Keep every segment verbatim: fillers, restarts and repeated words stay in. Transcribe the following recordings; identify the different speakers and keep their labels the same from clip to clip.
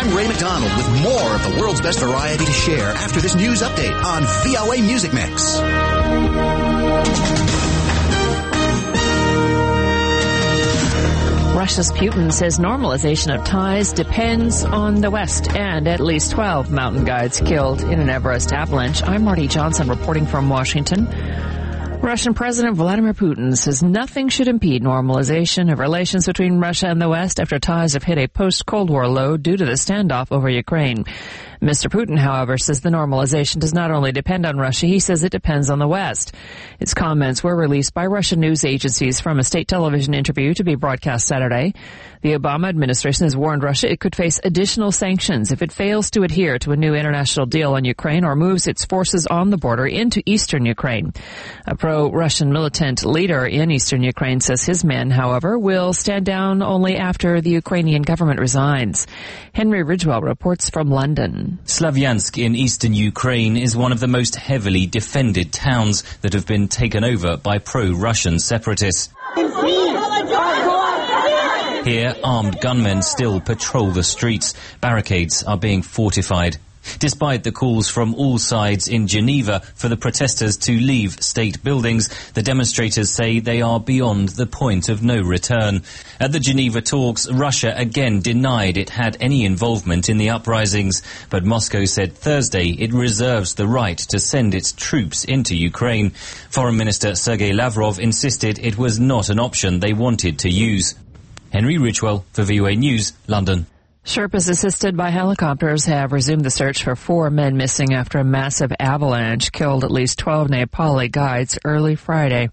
Speaker 1: I'm Ray McDonald with more of the world's best variety to share after this news update on V O A Music Mix.
Speaker 2: Russia's Putin says normalization of ties depends on the West, and at least twelve mountain guides killed in an Everest avalanche. I'm Marty Johnson reporting from Washington. Russian President Vladimir Putin says nothing should impede normalization of relations between Russia and the West after ties have hit a post-Cold War low due to the standoff over Ukraine. Mister Putin, however, says the normalization does not only depend on Russia, he says it depends on the West. His comments were released by Russian news agencies from a state television interview to be broadcast Saturday. The Obama administration has warned Russia it could face additional sanctions if it fails to adhere to a new international deal on Ukraine or moves its forces on the border into eastern Ukraine. A pro-Russian militant leader in eastern Ukraine says his men, however, will stand down only after the Ukrainian government resigns. Henry Ridgwell reports from London.
Speaker 3: Slavyansk in eastern Ukraine is one of the most heavily defended towns that have been taken over by pro-Russian separatists. Here, armed gunmen still patrol the streets. Barricades are being fortified. Despite the calls from all sides in Geneva for the protesters to leave state buildings, the demonstrators say they are beyond the point of no return. At the Geneva talks, Russia again denied it had any involvement in the uprisings, but Moscow said Thursday it reserves the right to send its troops into Ukraine. Foreign Minister Sergei Lavrov insisted it was not an option they wanted to use. Henry Ridgwell for V O A News, London.
Speaker 2: Sherpas assisted by helicopters have resumed the search for four men missing after a massive avalanche killed at least twelve Nepali guides early Friday.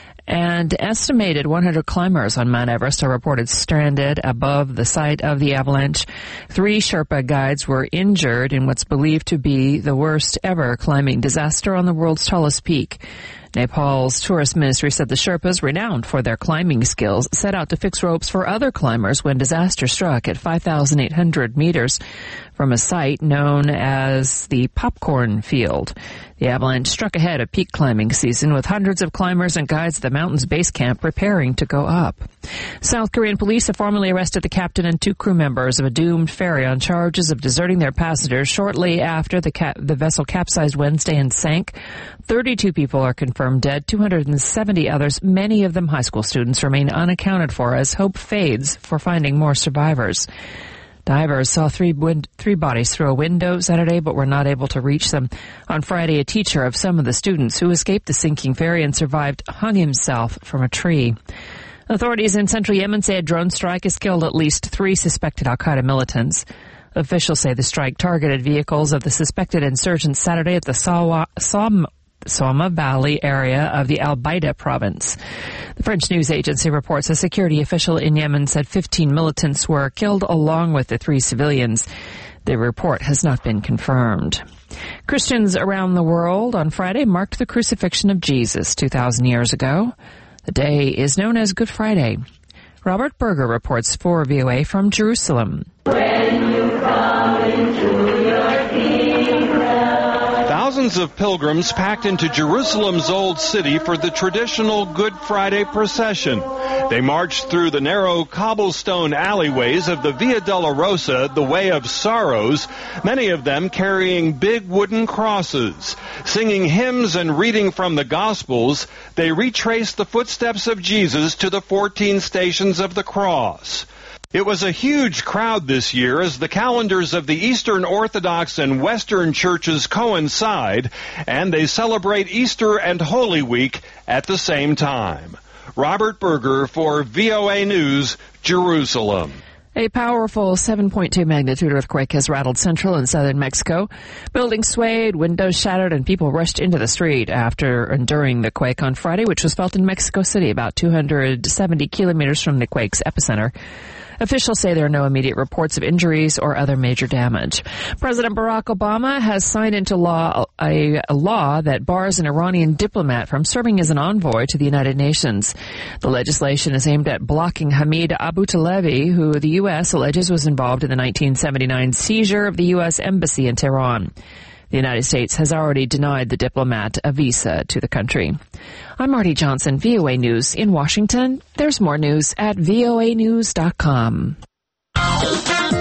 Speaker 2: And estimated one hundred climbers on Mount Everest are reported stranded above the site of the avalanche. Three Sherpa guides were injured in what's believed to be the worst ever climbing disaster on the world's tallest peak. Nepal's tourist ministry said the Sherpas, renowned for their climbing skills, set out to fix ropes for other climbers when disaster struck at five thousand eight hundred meters from a site known as the Popcorn Field. The avalanche struck ahead of peak climbing season, with hundreds of climbers and guides at the mountain's base camp preparing to go up. South Korean police have formally arrested the captain and two crew members of a doomed ferry on charges of deserting their passengers shortly after the, cap- the vessel capsized Wednesday and sank. thirty-two people are confirmed dead. two hundred seventy others, many of them high school students, remain unaccounted for as hope fades for finding more survivors. Divers saw three wind, three bodies through a window Saturday, but were not able to reach them. On Friday, a teacher of some of the students who escaped the sinking ferry and survived hung himself from a tree. Authorities in central Yemen say a drone strike has killed at least three suspected al-Qaeda militants. Officials say the strike targeted vehicles of the suspected insurgents Saturday at the Sawa, Som, Soma Valley area of the Al-Baida province. The French news agency reports a security official in Yemen said fifteen militants were killed along with the three civilians. The report has not been confirmed. Christians around the world on Friday marked the crucifixion of Jesus two thousand years ago. The day is known as Good Friday. Robert Berger reports for V O A from Jerusalem.
Speaker 4: When you come into your kingdom. Thousands of pilgrims packed into Jerusalem's Old City for the traditional Good Friday procession. They marched through the narrow cobblestone alleyways of the Via Dolorosa, the Way of Sorrows, many of them carrying big wooden crosses. Singing hymns and reading from the Gospels, they retraced the footsteps of Jesus to the fourteen stations of the cross. It was a huge crowd this year as the calendars of the Eastern Orthodox and Western churches coincide, and they celebrate Easter and Holy Week at the same time. Robert Berger for V O A News, Jerusalem.
Speaker 2: A powerful seven point two magnitude earthquake has rattled central and southern Mexico. Buildings swayed, windows shattered, and people rushed into the street after and during the quake on Friday, which was felt in Mexico City, about two hundred seventy kilometers from the quake's epicenter. Officials say there are no immediate reports of injuries or other major damage. President Barack Obama has signed into law a, a law that bars an Iranian diplomat from serving as an envoy to the United Nations. The legislation is aimed at blocking Hamid Abutalebi, who the U S alleges was involved in the nineteen seventy-nine seizure of the U S embassy in Tehran. The United States has already denied the diplomat a visa to the country. I'm Marty Johnson, V O A News in Washington. There's more news at V O A news dot com.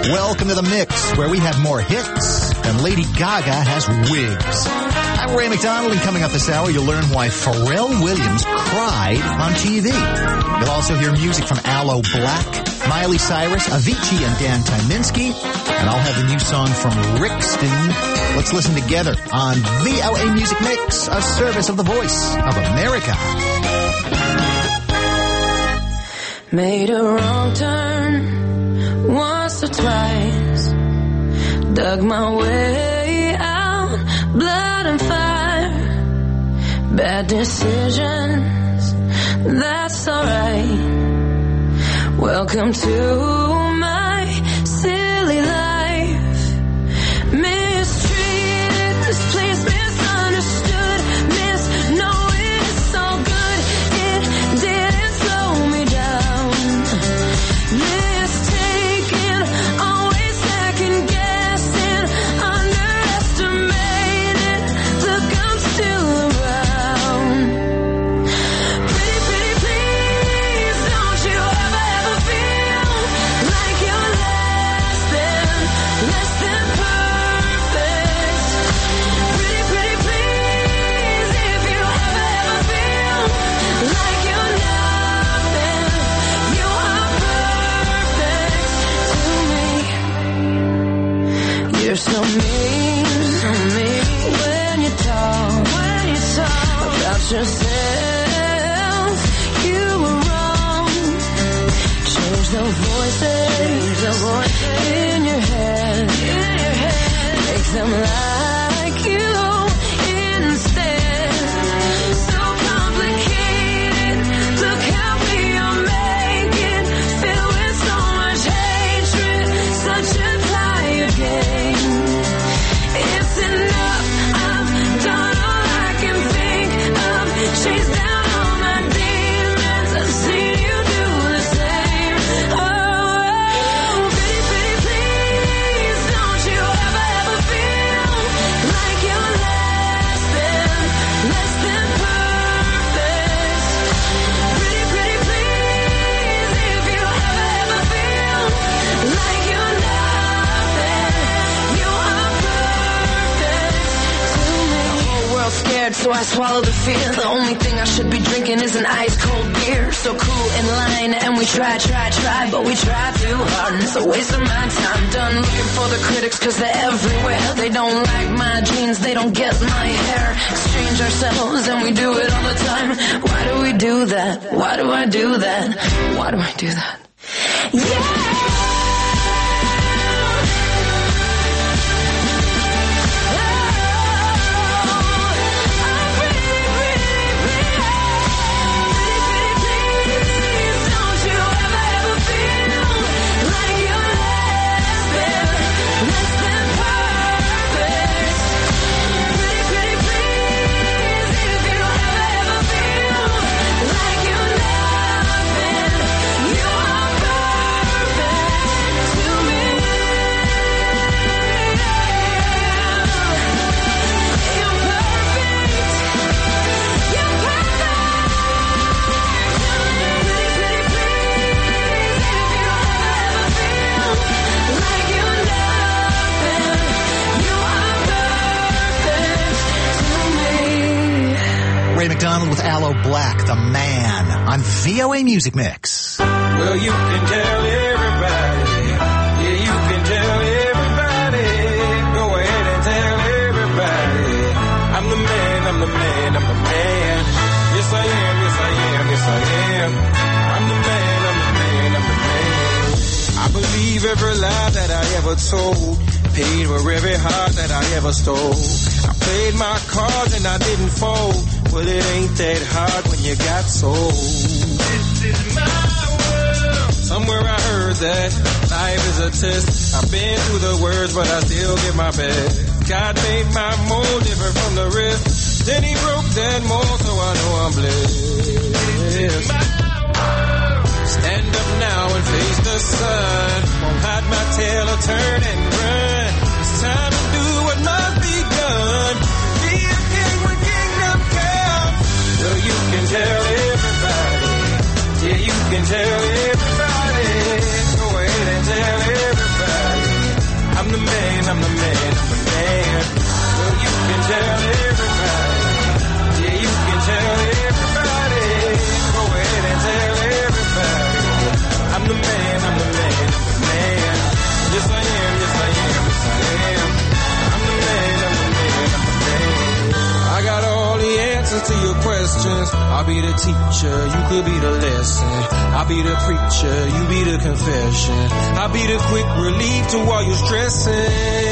Speaker 1: Welcome to the Mix, where we have more hits than Lady Gaga has wigs. I'm Ray McDonald, and coming up this hour, you'll learn why Pharrell Williams cried on T V. You'll also hear music from Aloe Black, Miley Cyrus, Avicii, and Dan Tyminski. And I'll have the new song from Rixton. Let's listen together on V O A Music Mix, a service of the Voice of America.
Speaker 5: Made a wrong turn once or twice, dug my way out, blood and fire, bad decisions, that's alright. Welcome to my silly life. Mistreated, misplaced, misunderstood, misknowing it's all good. It didn't slow me down. Mistaken, always second guessing, underestimated. Look, I'm still around. Pretty, pretty, please, don't you ever, ever feel like you're less than, less than perfect. Pretty, pretty, please, if you ever, ever feel like you're nothing, you are perfect to me. You're so mean, so mean when you talk, when you talk about yourself. You were wrong. Change the voices, the voices in your head, in your head. Make them like you instead. So complicated. Look how we are making, filled with so much hatred. Such a tired game. It's enough. I've done all I can think of. Chase down all my demons. I've seen you do the same. Oh, pretty, pretty, please, don't you ever, ever feel like you're less than, less than perfect. Pretty, pretty, please, if you ever, ever feel like you're nothing, you are perfect to me. The whole world's scared, so I swallow the fear. The only thing I should be drinking is an ice cold beer. So cool in line, and we try, try, try, but we try too hard, and it's a waste of my time. Done looking for the critics, cause they're everywhere. They don't like my jeans, they don't get my hair. Exchange ourselves, and we do it all the time. Why do we do that? Why do I do that? Why do I do that? Yeah!
Speaker 1: Ray McDonald with Aloe Black, The Man, on V O A Music Mix.
Speaker 6: Well, you can tell everybody. Yeah, you can tell everybody. Go ahead and tell everybody. I'm the man, I'm the man, I'm the man. Yes, I am, yes, I am, yes, I am. I'm the man, I'm the man, I'm the man. I believe every lie that I ever told. Paid for every heart that I ever stole. I played my cards and I didn't fold. Well, it ain't that hard when you got sold. This is my world. Somewhere I heard that life is a test. I've been through the worst, but I still give my best. God made my mold different from the rest. Then he broke that mold, so I know I'm blessed. This is my world. Stand up now and face the sun. Won't hide my tail or turn and run. It's time to do what must be done. Be a king when kingdom come. So you can tell everybody. Yeah, you can tell everybody. Go ahead and tell everybody. class. I'll be the teacher, you could be the lesson. I'll be the preacher, you be the confession. I'll be the quick relief to all your stressing.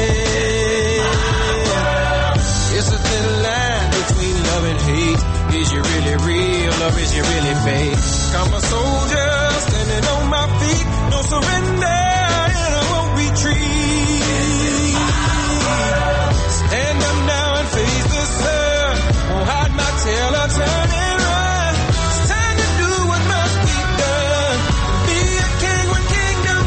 Speaker 6: It's a thin line between love and hate. Is you really real or is you really fake? I'm a soldier standing on my feet. No surrender and I won't retreat. Stand up now and face the sun. Won't hide my tail or turn and run. It's time to do what must be done. Be a king when kingdom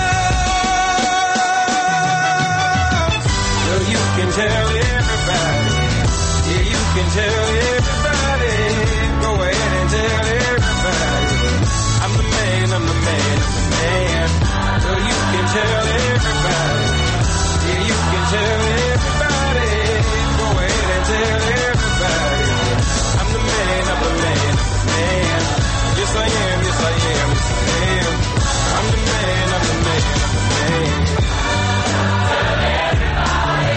Speaker 6: comes. Well, you can tell everybody. Yeah, you can tell everybody. Go ahead and tell everybody. I'm the man, I'm the man, I'm the man. Well, you can tell everybody. Yeah, you can tell everybody. Go ahead and tell everybody. I'm the man, I'm the man, I'm the man. Yes, I am, yes, I am, yes, I am. I'm the man, I'm the man, I'm the man. Tell everybody.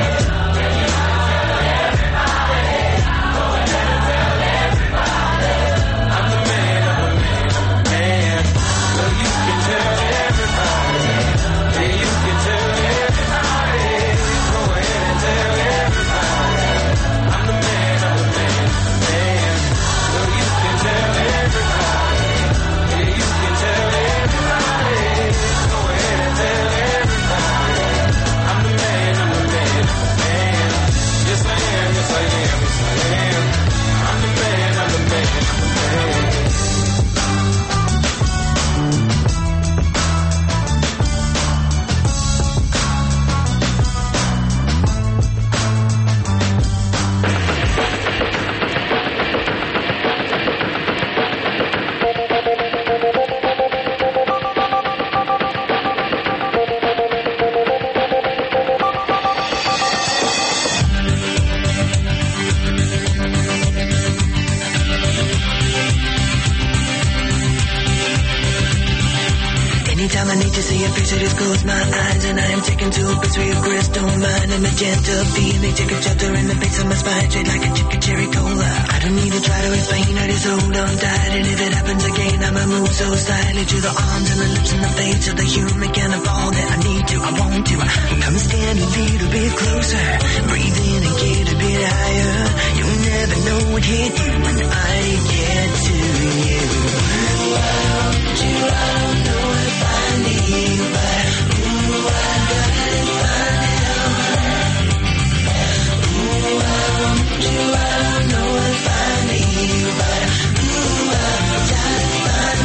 Speaker 5: Anytime I need to see a face, I just close my eyes and I am taken to a place where your crystal mind and magenta feeling take a shelter in the face of my spine, straight like a chicken cherry cola. I don't need to try to explain, I just hold on tight, and if it happens again, I'ma move so silently to the arms and the lips and the face of the human cannonball that I need to, I want to. Come stand a little bit closer, breathe in and get a bit higher. You'll never know what hit you when I get to you. Ooh, I want you, I don't know if I need you, but ooh, I gotta find out. Ooh, I want you, I don't know if I need you, but ooh, I gotta find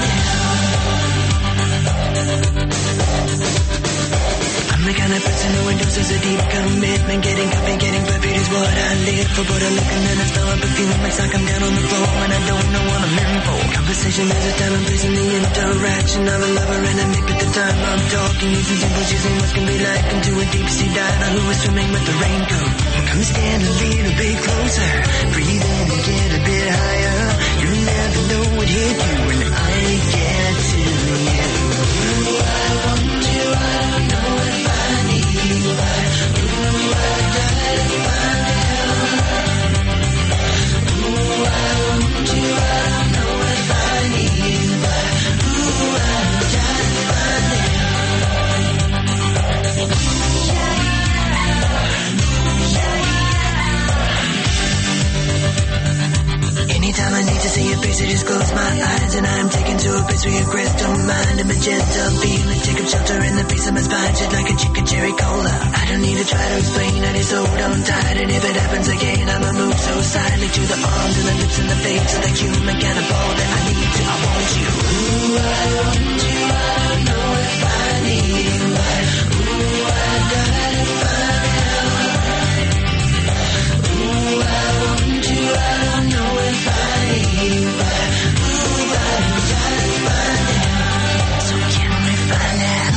Speaker 5: out. I'm the kind of person who endorses a deep commitment. Getting coffee, getting perfect is what I live for. But I look and then I smell a perfume. It's like I'm down on the floor and I don't know what I'm in for. Conversation has a time and place in the interaction of a lover and a mate. At the time I'm talking, using symbols, using what can be like into a deep sea diver who is swimming with the raincoat. Come stand a little bit closer, breathe in and get a bit higher. You never know what hit you when I get to you. Ooh, I want you, I don't know if I need you, but ooh, I gotta find out. Ooh, I want you, I don't know if I need you, but ooh, I gotta find out. Anytime I need to see your face, I just close my eyes and I'm taken to a place where your crystal mind and magenta feeling take up shelter in the face of my spine, shit like a chicken cherry cola. I don't need to try to explain, I just hold on tight, and if it happens again, I'ma move so silently to the arms and the lips and the face of the human cannonball that I need to, I want you. Ooh, I want you, I don't know if I need you, but ooh, I gotta find out. Ooh, I want you, I don't know if I need you, but ooh, I gotta find out. So can we find out?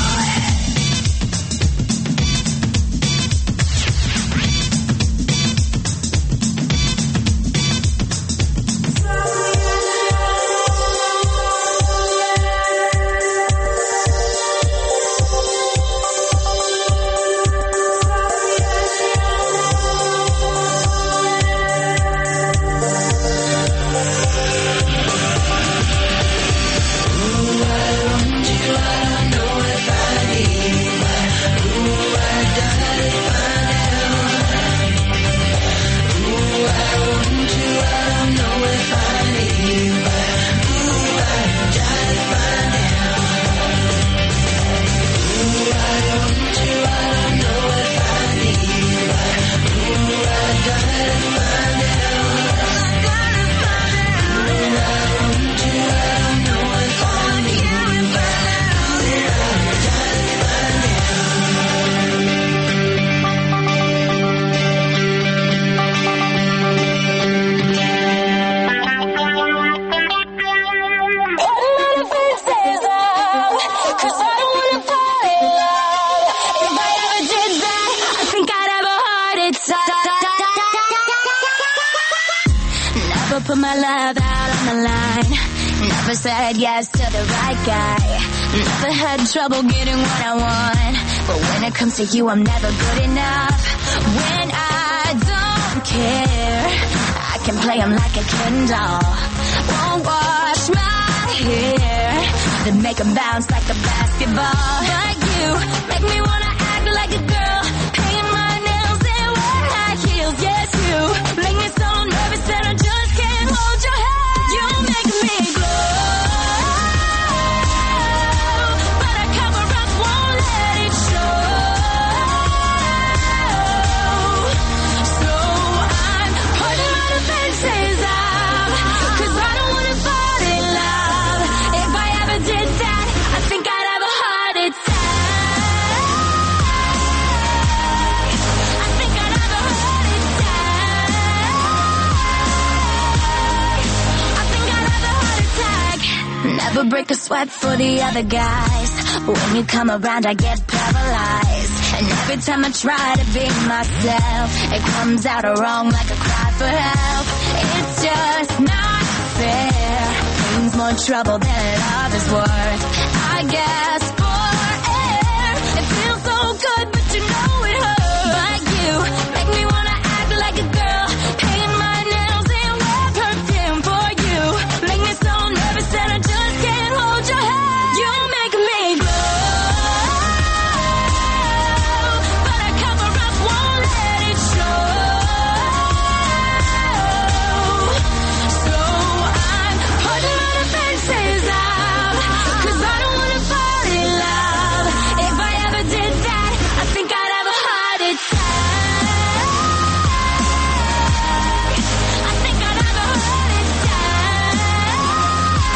Speaker 7: put my love out on the line. Never said yes to the right guy. Never had trouble getting what I want. But when it comes to you, I'm never good enough. When I don't care, I can play him like a Ken doll. Won't wash my hair, then make him bounce like a basketball. Like you, make me wanna act like a girl, paint my nails and wear high heels. Yes, you make me so nervous that I just can't hold your hand. You make me glow, but I cover up, won't let it show. So I'm putting my defenses up, 'cause I don't wanna fall in love. If I ever did that, I think I'd have a heart attack. I think I'd have a heart attack. I think I'd have a heart attack. Never break a sweat for the other guys. When you come around, I get paralyzed. And every time I try to be myself, it comes out wrong like a cry for help. It's just not fair. Pain's more trouble than love is worth. I guess for air, it feels so good, but you know it hurts. But you make me wanna act like a girl, paint my nails and wear perfume for you. Make me so nervous that I just can't hold your hand. You make me glow, but I cover up, won't let it show. So I'm putting my defenses up, 'cause I don't wanna fall in love. If I ever did that, I think I'd have a heart attack. I think I'd have a heart attack.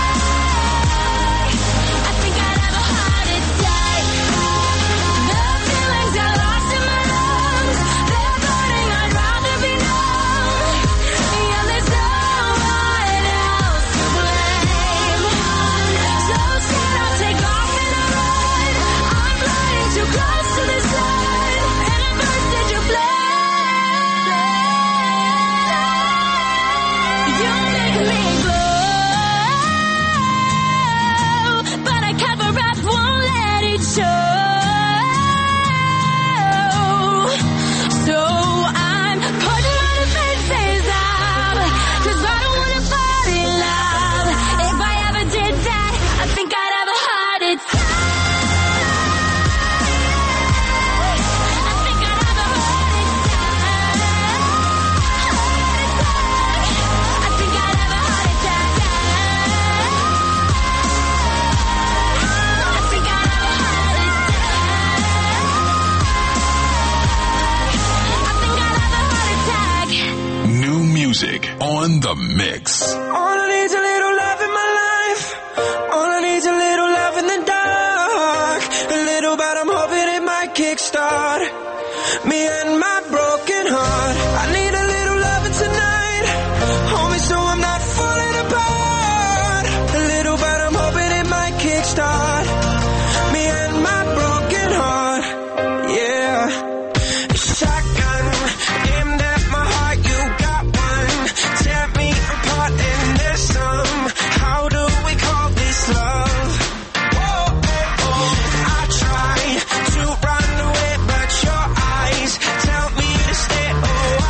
Speaker 7: I think I'd have a heart attack. The feelings I lost in my lungs, they're burning, I'd rather be numb. Yeah, there's no one else to blame. So scared I'll take off and I run. I'm flying too close to the sun, and at first did you blame? You make me glow, but I cover up, won't let it show. So I'm putting my defenses up, 'cause I don't wanna fall in love. If I ever did that, I think I'd have a heart attack. I think I'd have a heart attack. I think I'd have a heart attack. I think I'd have a heart attack. I think I'd have a heart attack.
Speaker 8: New music on the mix.
Speaker 6: All I need's a little love in my life. All I need's a little love in the dark. A little, but I'm hoping it might kickstart me and my broken heart. I need a little loving tonight, homie, so I'm not falling apart. A little, but I'm hoping it might kickstart me and my broken heart. Yeah. Shotgun aimed at my heart, you got one. Tear me apart and there's some. How do we call this love? Whoa, oh, oh. I try to run away, but your eyes tell me to stay. Oh,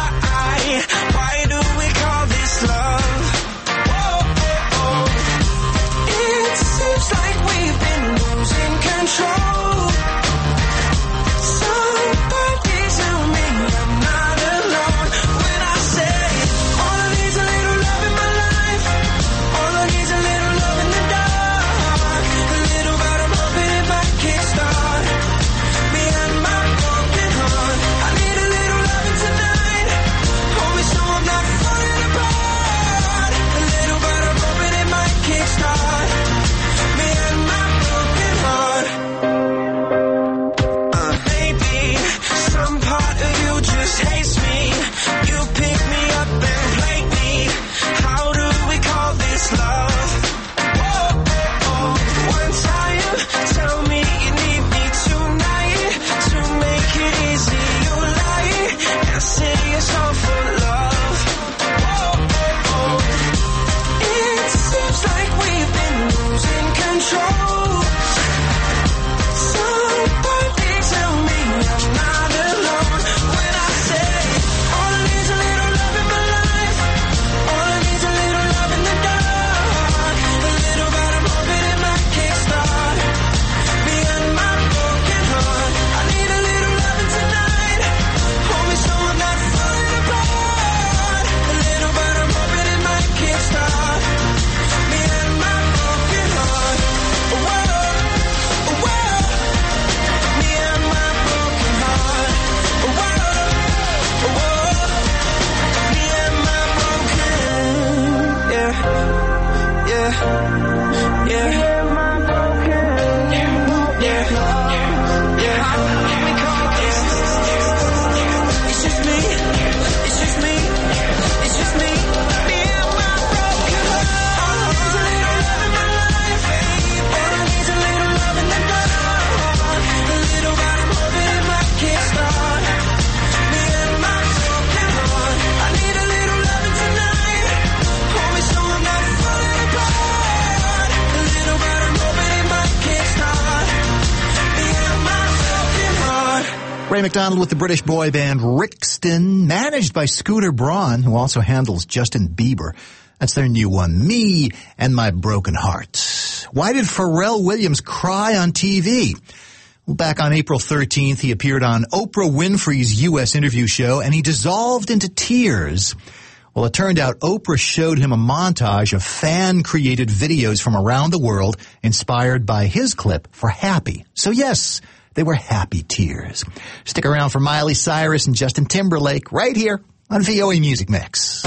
Speaker 1: Ray McDonald with the British boy band Rixton, managed by Scooter Braun, who also handles Justin Bieber. That's their new one, Me and My Broken Heart. Why did Pharrell Williams cry on T V? Well, back on April thirteenth, he appeared on Oprah Winfrey's U S interview show, and he dissolved into tears. Well, it turned out Oprah showed him a montage of fan-created videos from around the world inspired by his clip for Happy. So yes, they were happy tears. Stick around for Miley Cyrus and Justin Timberlake right here on V O A Music Mix.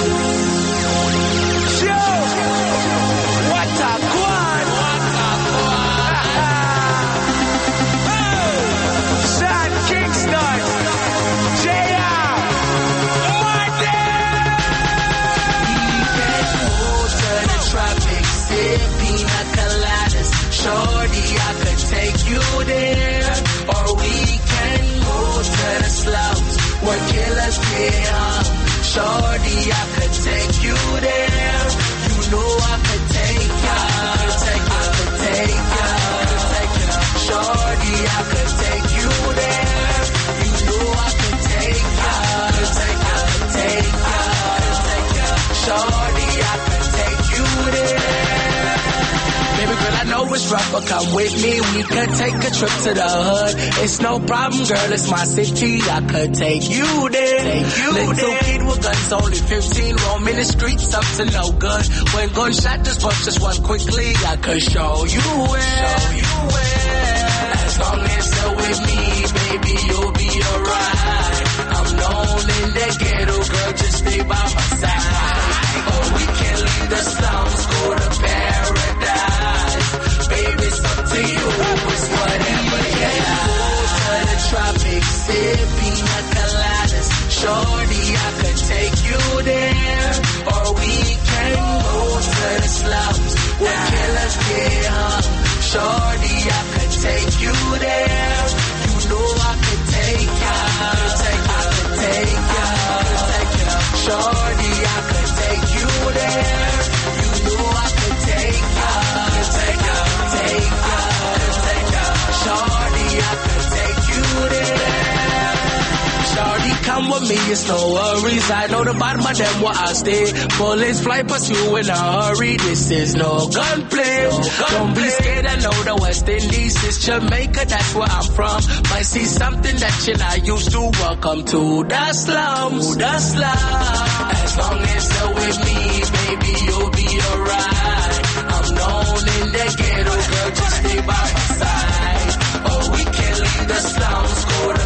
Speaker 5: Shorty, I could take you there. You know I could take ya. I could take ya. Take ya. Shorty, I could take you there. You know I could take ya. Take ya. Take ya. Take ya. Shorty, I could take you there. Baby girl, I know it's rough, but come with me. We could take a trip to the hood. It's no problem, girl. It's my city. I could take you there. Take you Little there. Kid with guns, only fifteen, roaming the streets up to no good. When gunshot just bust just one quickly, I could show you where. Show you where. As long as you're with me, baby, you'll be alright. I'm known in the ghetto, girl, just stay by my side. Oh, we can leave the slums, go to paradise. Baby, it's up to you, it's whatever, yeah. Go to the tropics, sip pina coladas. Shorty, I could take you there. Or we can go to the slums where killers get hung. Shorty, I could take you there. You know I could take ya. Take ya, take ya, take ya. Shorty, I could take you there. You know I could take ya. Take ya, take ya, take ya. Shorty, I could take you there. Shorty, come with me, it's no worries. I know the bottom of them where I stay. Bullets fly past you in a hurry. This is no gunplay. No gun Don't play. Be scared, I know the West Indies is Jamaica, that's where I'm from. Might see something that you're not used to. Welcome to the slums. The slums. As long as you're with me, baby, you'll be alright. I'm known in the ghetto, girl, just stay by my side. Oh, we can leave the slums, go to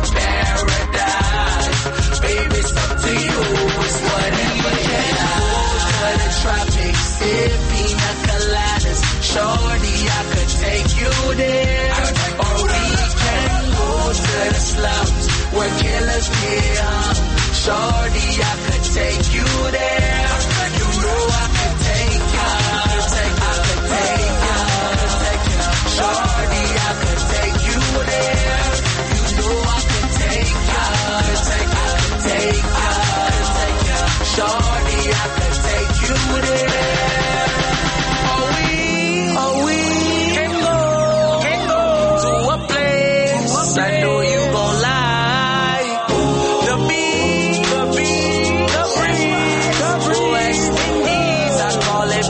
Speaker 5: paradise. Baby, it's up to you, it's whatever, yeah. Go to the tropics, sip pina coladas. Shorty, I could take you there. Or we can go to the slums where killers get hung. Shorty, I could take you there. You know I could take ya. Take ya, take ya, take ya. Shorty, I could take you there. You know I could take ya. Take ya, take ya, take ya. Shorty, I could take you there. Oh, we, oh, we can go, can go to a place I know you gon' like. The beach, the beach, the breeze, the breeze. West Indies, I call it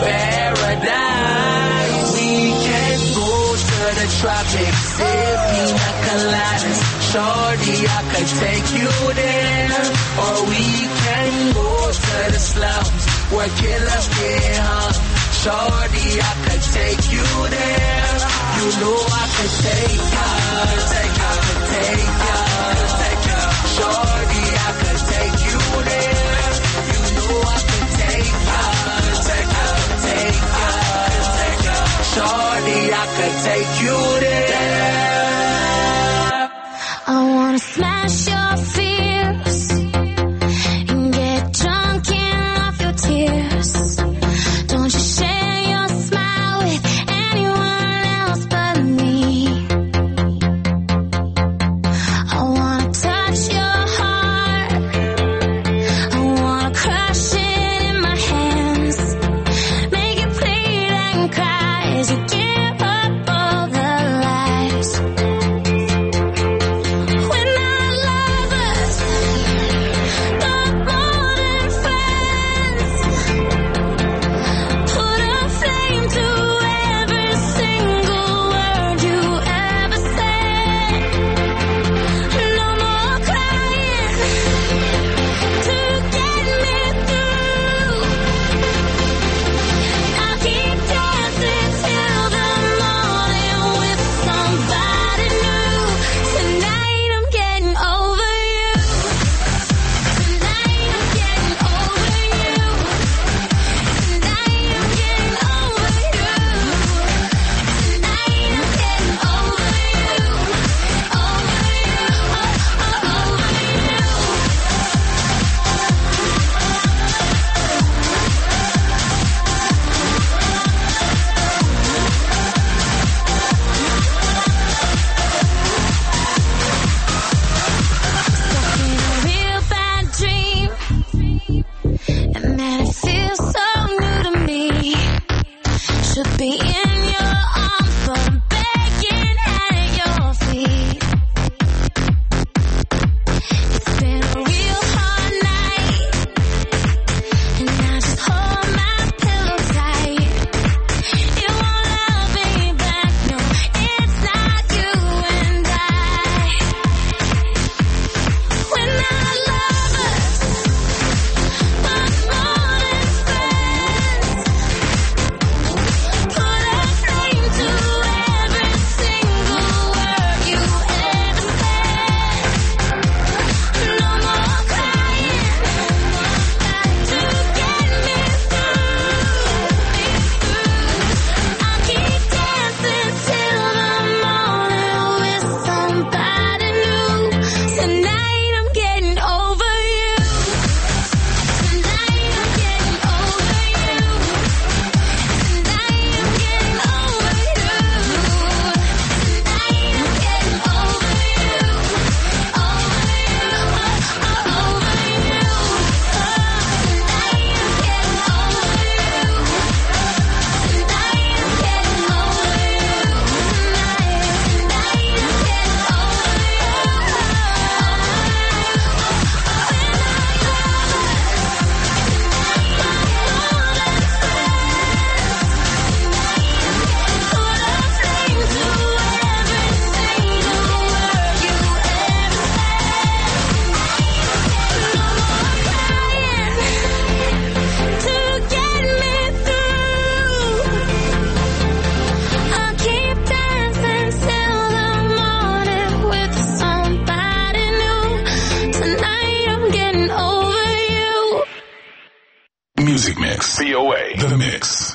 Speaker 5: paradise. We can go to the tropics, sip pina coladas. Shorty, I could take you there. Or we can go to the slums where killers get hung. Shorty, I could take you there. You know I could take ya. Take ya, take ya, take ya. Shorty, I could take you there. You know I could take ya. Take ya, take ya, take ya. Shorty, I could take you there.
Speaker 7: I wanna smash your fears and get drunk and off your tears. Don't you share your smile with anyone else but me. I wanna touch your heart. I wanna crush it in my hands. Make it bleed and cry as you give up all the lies. When I
Speaker 8: C O A. The Mix.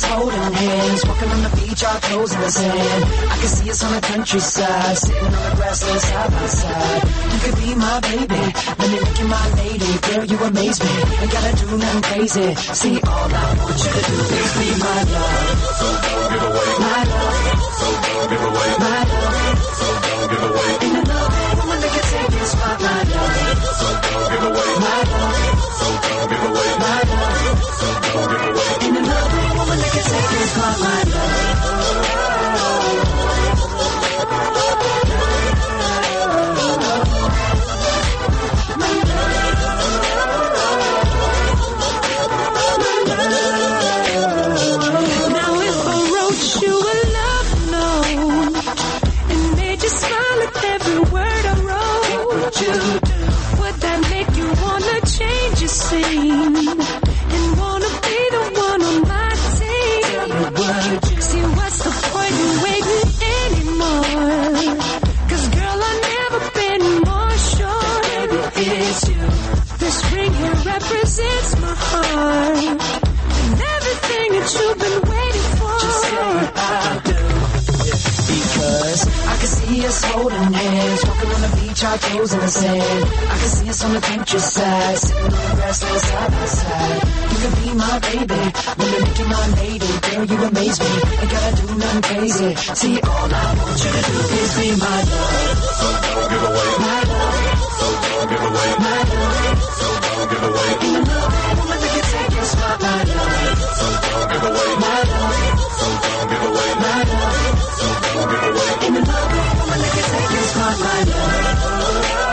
Speaker 5: us holding hands, walking on the beach, our toes in the sand. I can see us on the countryside, sitting on the grassland side by side. You could be my baby, let me make you my lady. Girl, you amaze me, ain't gotta do nothing crazy. See, all I want you to do is be my love. So don't give away my love. So don't give away my love. So don't give away. Ain't another woman that can take your spot, my love. So don't give away my love. So don't give away my love. So don't give away. Ain't another woman that can take your spot, my love.
Speaker 9: Would that make you wanna change your scene and wanna be the one on my team? See, what's the point in waiting anymore? Cause girl, I've never been more sure. Baby, it's you. This ring here represents my heart and everything that you've been waiting for.
Speaker 5: Just say I do. Because I can see us holding hands, walking on the beach, our toes in the sand. I can see us on the countryside, sitting on the grassland side by side. You can be my baby, let me make you my lady. Girl, you amaze me, ain't gotta do nothing crazy. See, all I want you to do is be my love. So don't give away my love. So don't give away my love. So don't give away. Ain't another woman that can take your spot, my love. So don't give away my love. So don't give away my love. So don't give away. Ain't another woman that can take your spot, my love.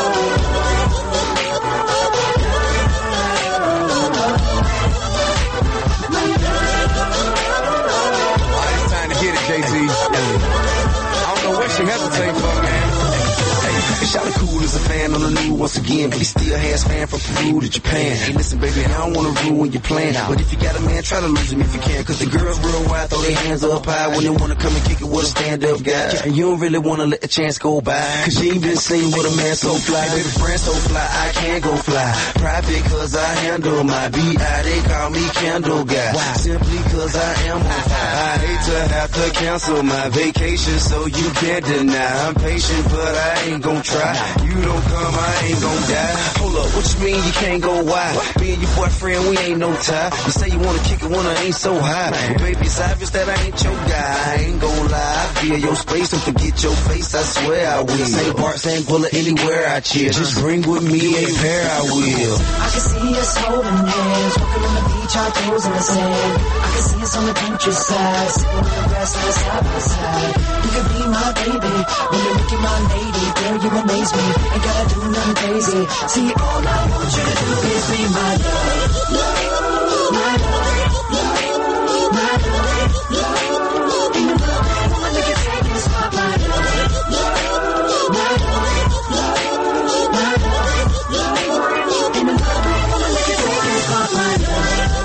Speaker 10: It's time to get it, J T. I don't know what she hesitating for, man. Hey, shout out cool as a fan on the new once again, but he still has fan from Peru to Japan. Hey, listen, baby, I don't want to ruin your plan, but if you got a man, try to lose him if you can, cause the girls real wide throw their hands up high when they want to come and kick it with a stand-up guy. And you don't really want to let the chance go by, cause you ain't been seen with a man so fly. Baby, friend so fly, I can't go fly. Private cause I handle my B I, they call me Candle Guy. Simply cause I am on fire. I hate to have to cancel my vacation, so you can't deny. I'm patient, but I ain't gon' try. You don't come, I ain't gon' die. Hold up, what you mean you can't go wide? Me and your boyfriend, we ain't no tie. You say you wanna kick it when I ain't so high. But baby, it's obvious that I ain't your guy. I ain't gon' lie, I feel your space and forget your face, I swear I will. Saint Bart, Saint Bullet, anywhere I chill. Just bring with me a pair, I will.
Speaker 5: I can see us holding hands, walking on the beach, our toes in the sand. I can see us on the countryside, sitting on the grassland side by side. You could be my baby, when you make you my lady. Girl, you amaze me, ain't gotta do nothing crazy. See, all I want you to do is be my love. My love, my love. Ain't another woman that can take your spot, my love. My love, my love. Ain't another woman that can take your spot, my love.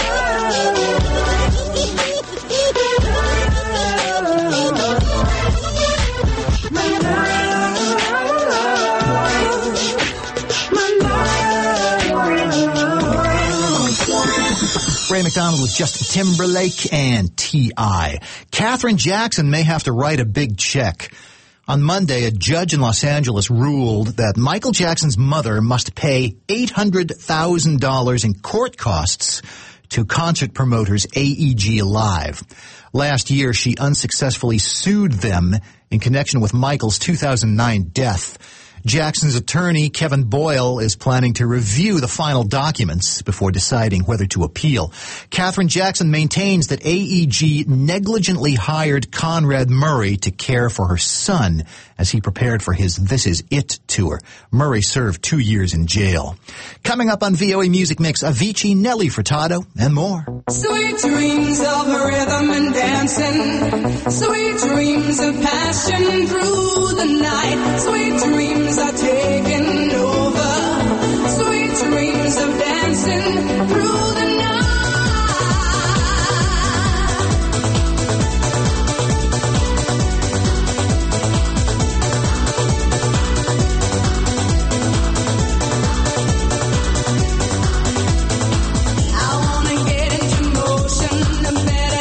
Speaker 1: Ray McDonald with Justin Timberlake and T I Katherine Jackson may have to write a big check. On Monday, a judge in Los Angeles ruled that Michael Jackson's mother must pay eight hundred thousand dollars in court costs to concert promoters A E G Live. Last year, she unsuccessfully sued them in connection with Michael's two thousand nine death. Jackson's attorney, Kevin Boyle, is planning to review the final documents before deciding whether to appeal. Katherine Jackson maintains that A E G negligently hired Conrad Murray to care for her son as he prepared for his This Is It tour. Murray served two years in jail. Coming up on V O A Music Mix, Avicii, Nelly Furtado, and more.
Speaker 11: Sweet dreams of rhythm and dancing, sweet dreams of passion through the night, sweet dreams are taking over, sweet dreams of dancing through the night. I wanna get into motion, no better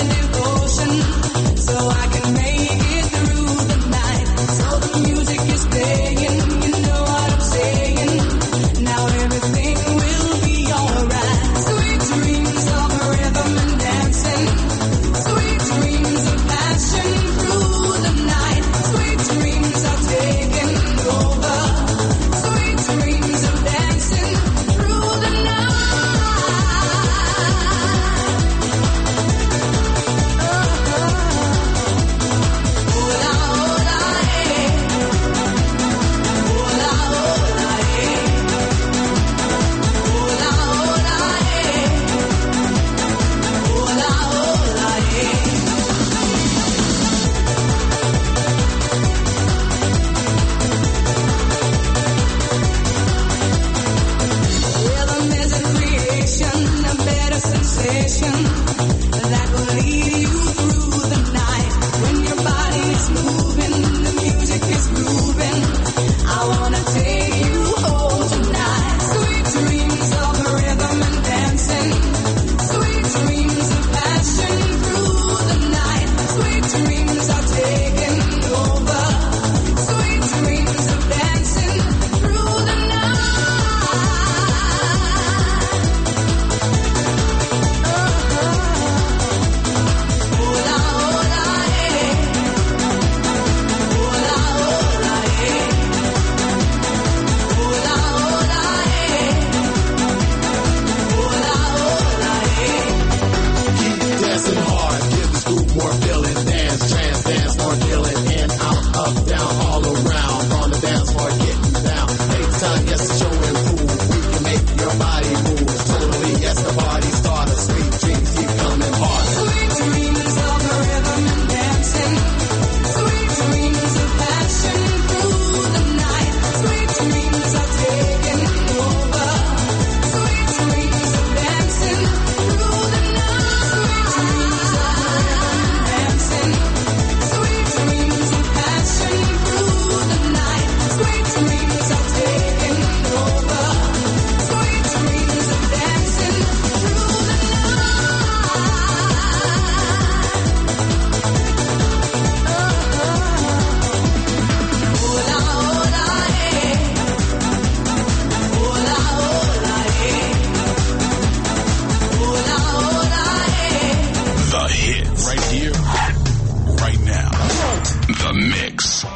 Speaker 1: Mix.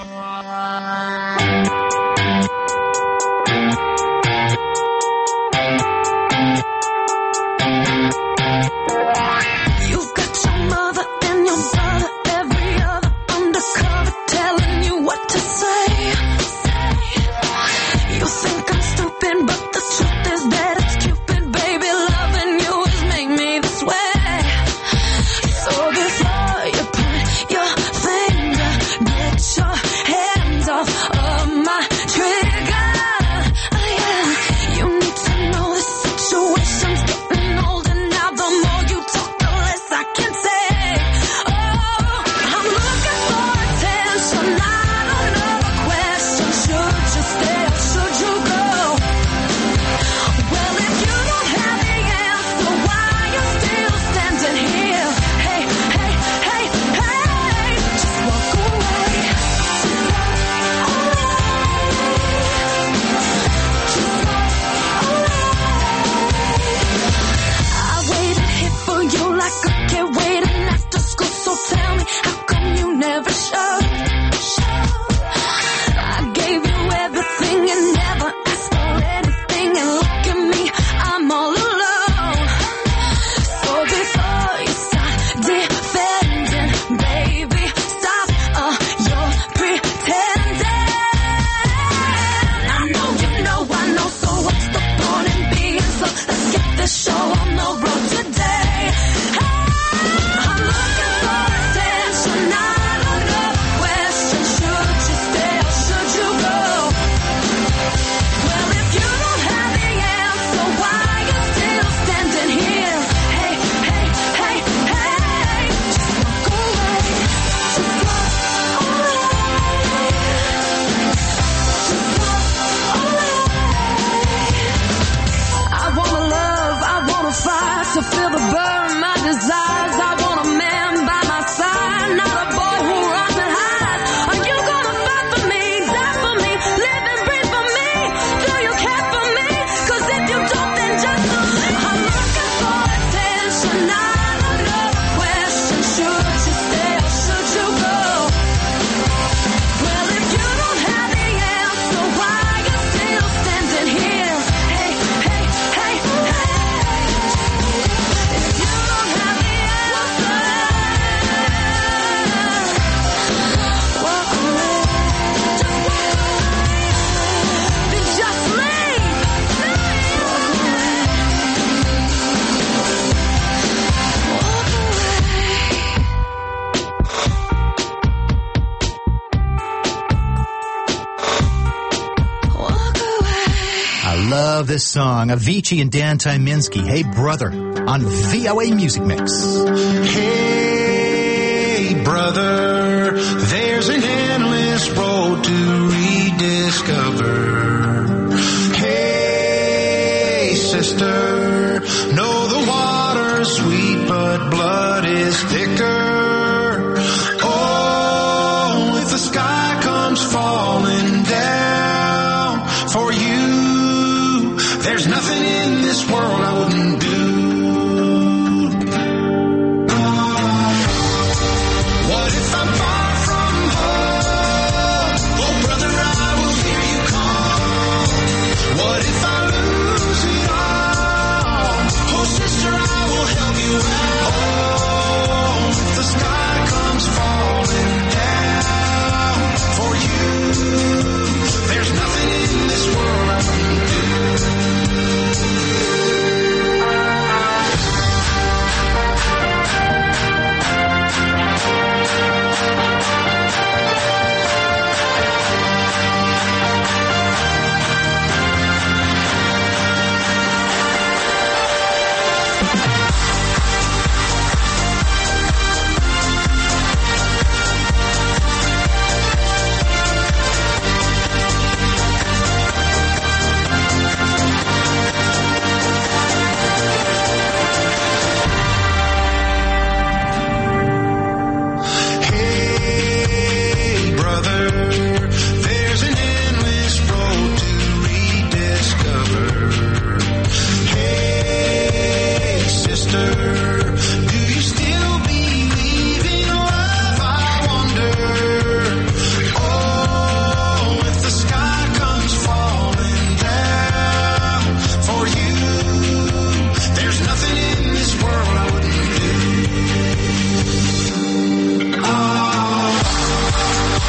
Speaker 9: You've got your mother and your brother, every other undercover telling you what to say. You think I'm stupid, but the truth is that it's Cupid, baby. Loving you has made me this way. So before you point your finger, get your hands off of my trigger. Oh, yeah. You need to know the situation's getting older now. The more you talk, the less I can say. Oh, I'm looking for attention. I don't know the question. Should you stay or should you go? Well, if you don't have the answer, why you still standing here? Hey, hey, hey, hey, just walk away. Just walk away. Just walk away. I waited here for you like a kid waiting after school. So tell me, how come you never showed? I gave you everything and never asked for anything. And look at me, I'm all alone. So before you start defending, baby, stop uh, your pretending. I know you know I know, so what's the point in being slow? Let's get this show on the road today. Hey, I'm looking for attention. I don't know the question. Should you stay or should you go? Well, if you don't have the answer, why you still standing here? Hey, hey, hey, hey, just walk away. Just walk away. Just walk away. I wanna love, I wanna fight to feel the burn, my desires. I want a man by my side, not a boy who runs and hides. Are you gonna fight for me, die for me, live and breathe for me? Do you care for me? 'Cause if you don't, then just I'm looking for attention. I don't know the question. Should you stay or should you go? Well, if you don't have the answer, why you still standing here? Hey, hey, hey, hey. If you don't have the answer, walk away. Just walk away. Then just leave. Walk away. Walk away. Walk away.
Speaker 1: I love this song. Avicii and Dan Tyminski, Hey Brother, on V O A Music Mix.
Speaker 12: Hey, brother, there's an endless road to rediscover. Hey, sister, know the water's sweet, but blood is thicker. Oh, if the sky comes falling down for you, there's nothing in this world I wouldn't do. What if I'm far from home? Oh, brother, I will hear you call.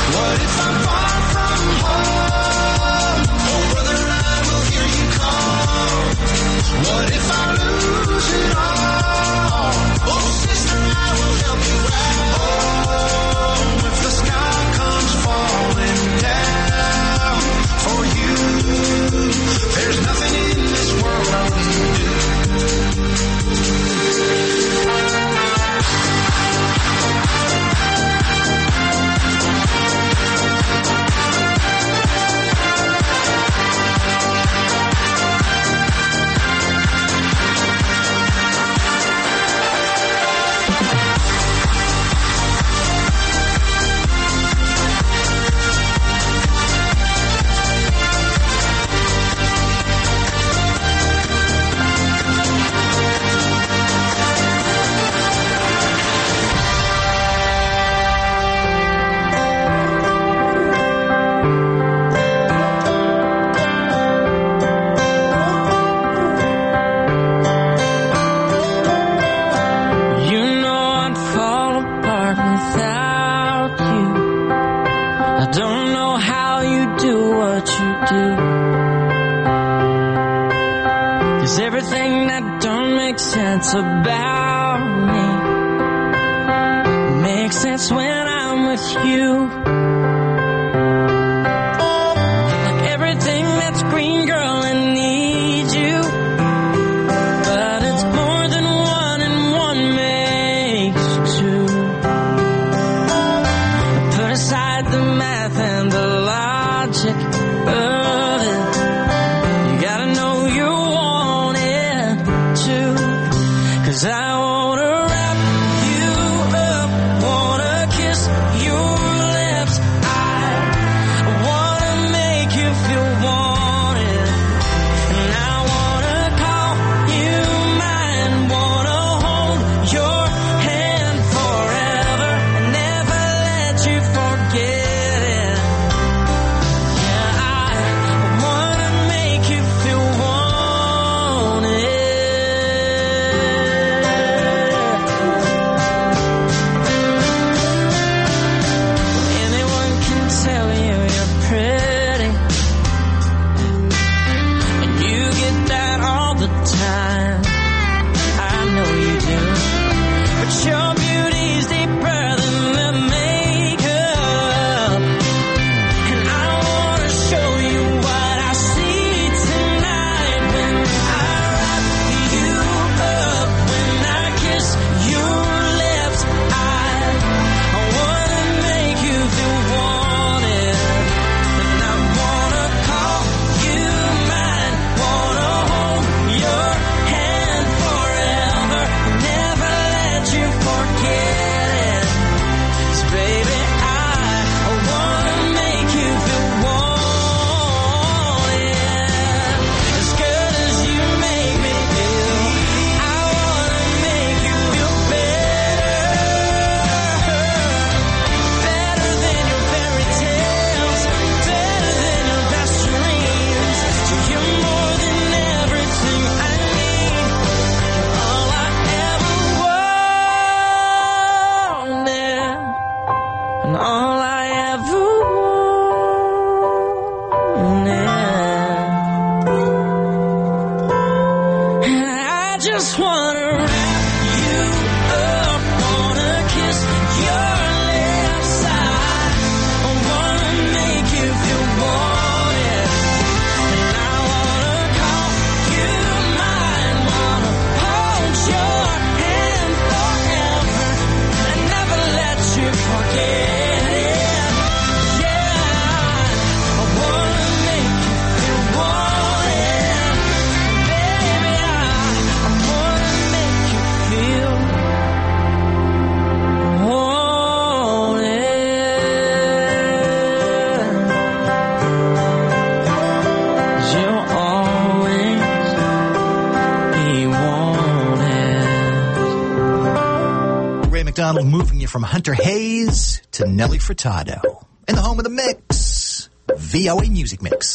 Speaker 12: What if I'm far from home? Oh, brother, I will hear you call. What if I lose it all? Oh, sister, I will help you out. Oh, if the sky comes falling down for you, there's nothing in this world I wouldn't do.
Speaker 5: About me makes sense when I'm with you. Like everything that's green, girl, I need you. But it's more than one, and one makes two. Put aside the math and the logic of it. You gotta know you want it too. 'Cause I wanna wrap you up, wanna kiss your lips. I wanna make you feel wanted, and I wanna call you mine, wanna hold your hand forever and never let you forget it. Yeah, I wanna make you feel wanted. Your beauty's deeper than the makeup, and I wanna show you what I see tonight when I wrap you up, when I kiss your lips. I, I wanna make you feel wanted, and I wanna call you mine, wanna hold your hand forever, never let you forget it. 'Cause baby, I, I wanna make you feel wanted. As good as you make me feel, I wanna make you feel better. Better than your fairy tales, better than your best dreams. So you're more than everything I need. You're all I ever wanted, and all I ever wanted. And I just wanna wrap you up, wanna kiss your lips. I wanna make you feel wanted, and I wanna call you mine, wanna hold your hand forever and never let you forget it. Yeah, I wanna make you feel wanted, baby. I, I wanna make you feel wanted. 'Cause you'll always be wanted.
Speaker 1: Ray McDonald moving you from Hunter Hayes to Nelly Furtado. In the home of the mix, V O A Music Mix.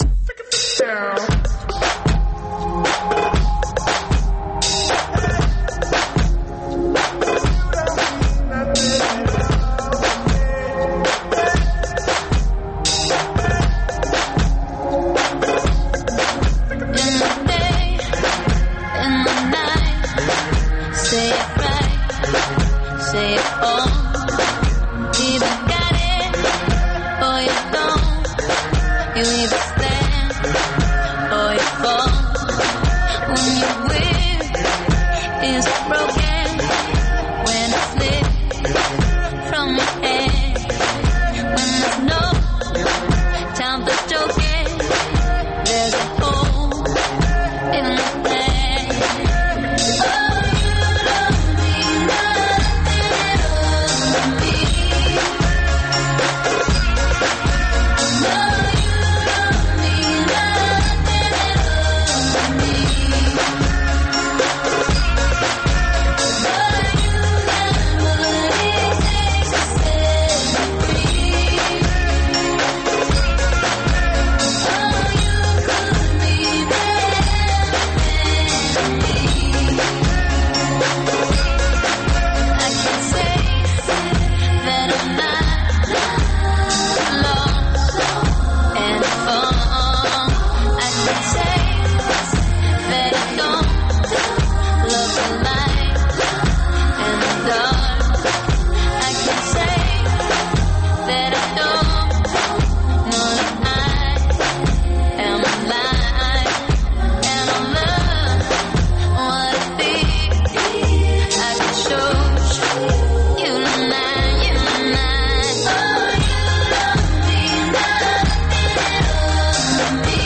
Speaker 7: You either stand or you fall. When your will is broken, when it slips from your hand, when there's no time for joking, there's a hole in the plan. Oh, you don't mean nothing at all to me. No, you don't mean nothing at all to me. But you got what it takes to set me free. Oh, you could be better than me. I can say that I'm not lost and found. I can say that I don't love the light and the dark. I can say that I don't know that I am alive and I love what I think. I can show you tonight, you tonight. Oh, you don't mean nothing at all to me.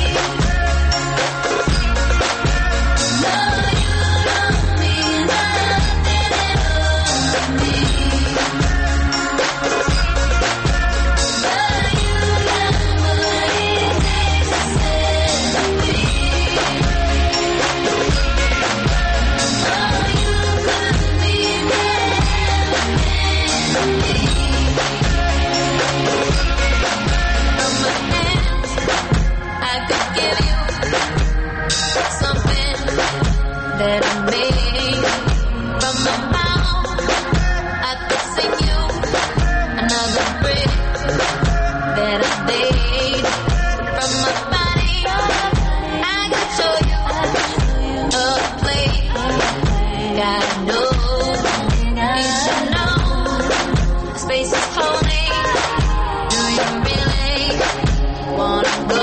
Speaker 7: No, you don't mean nothing at all to me. But you got what it takes to set me free. Oh, you could be better than me. From my hands, I could give you something that I made. From my mouth, I could sing you another brick that I laid. From my body, I could show you a place. Gotta know, you should know, space is holy. Do you really wanna go?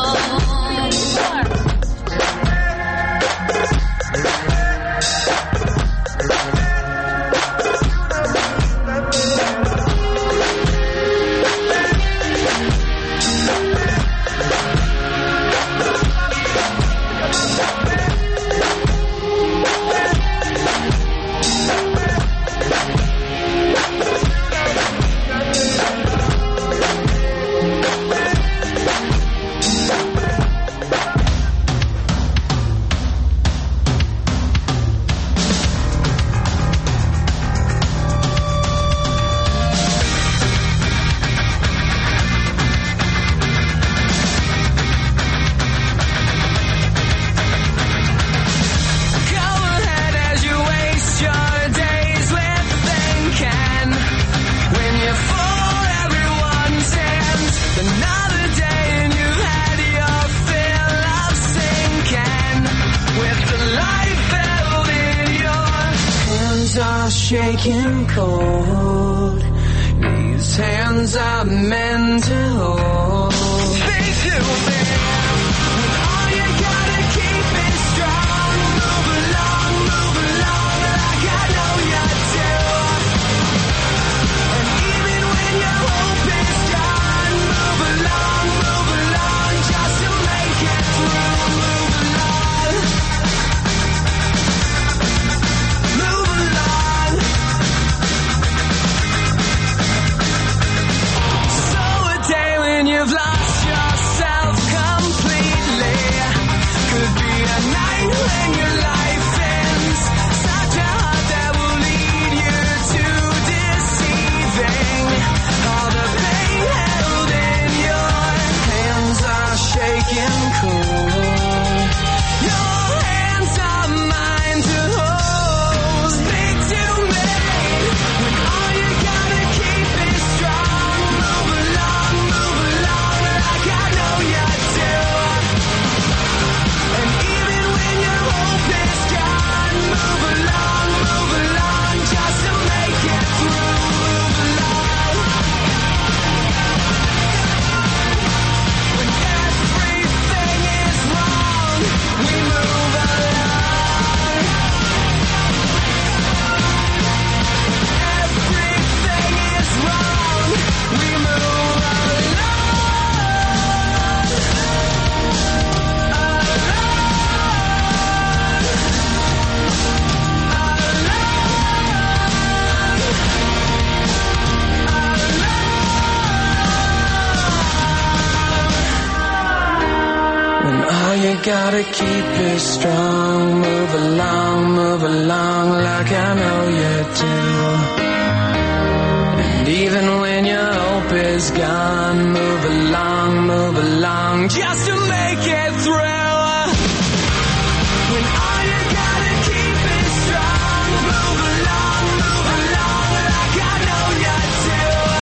Speaker 7: Go ahead as you waste your days with thinking. When you're full, everyone sends another day and you've had your fill of sinking. With the life held in your hands are shaking cold. These hands are meant to hold. Be too big. All you gotta keep is strong. Move along, move along, like I know you do. And even when your hope is gone, move along, move along, just to make it through. Move along, move along. So a day when you
Speaker 5: you gotta keep it strong. Move along, move along like I know you do. And even when your hope is gone, move along, move along just to